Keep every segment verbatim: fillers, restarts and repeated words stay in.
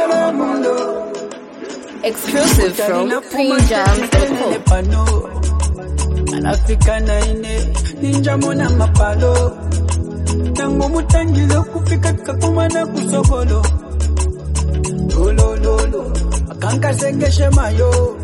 Exclusive from Queen Jams dot com. Anafikana ine ninja mona mapalo tangu mutangilo kufika kakumana kusobolo lolo lolo akanka sengeshe mayo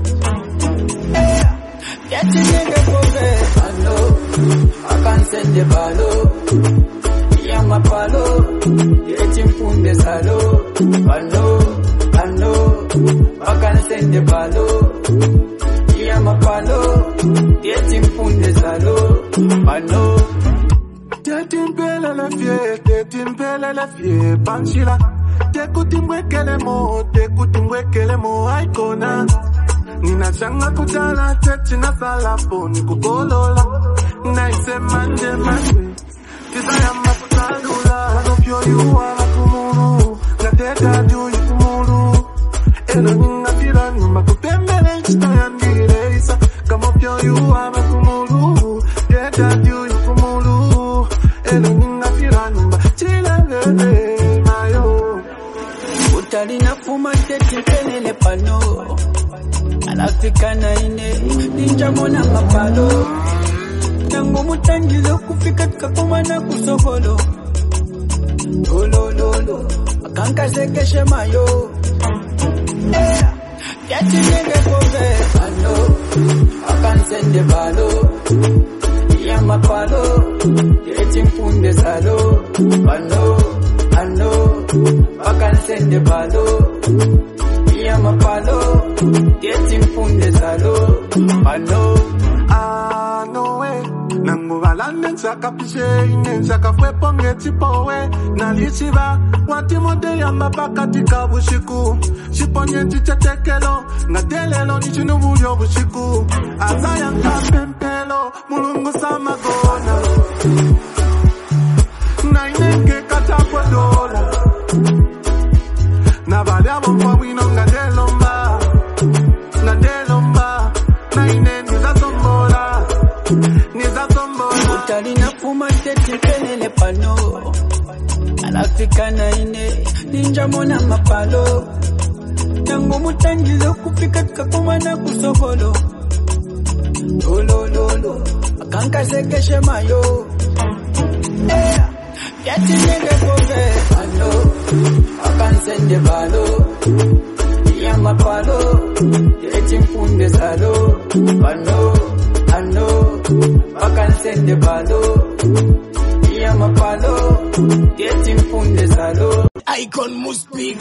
yati nege pove ano akansende balo ya mapalo yeti mpunde salo ano ano akansende balo ya mapalo yeti mpunde salo ano Tetimpela la fie, tetimpela la fie, panchila. Tekutimwekele mo, tekutimwekele mo, aikona. Nina changa kutala, tetina salapo, nikukolola. Naise manje manje, tizaya makutalula. Nopyo yuwa kumuru, nateka juu kumuru. Elo ninga tira nyumba kupembele, chitayandire isa. Kamopyo yuwa kumuru, teka juu kumuru. Elo ninga tira nyumba, chilangele mayo. Utalina fuma teti penele pano. Anafikana ine ninja mona mapalo tangu mutangilo kufika kakumana kusobolo lolo lolo akanka sekeshe mayo yati nege pove ano akansende balo ya mapalo yeti mpunde salo ano ano akansende balo ya mapalo yeti mpunde salo ano ano we nangu balande nsaka pishe ine nsaka fwe ponge tipowe nalisiba watimode ya mapaka tika bushiku shiponye tichetekelo ngadelelo nichinu bulyo bushiku azaya nkapempelo mulungu samagona na inenge katakwa dola na bali abo mwa wino ngadelomba ngadelomba na ine nizazombola nizazombola utalina fuma teti penele pano anafikana ine ninja mona mapalo tangu mutangilo kufika kakumana kusobolo lolo lolo akanka sekeshe mayo yati nege pove ano akansende balo ya mapalo yeti mpunde salo ano ano akansende balo ya mapalo yeti mpunde salo Icon must speak.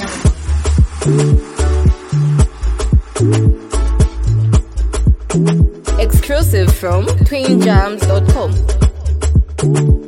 Exclusive from Queen Jams dot com.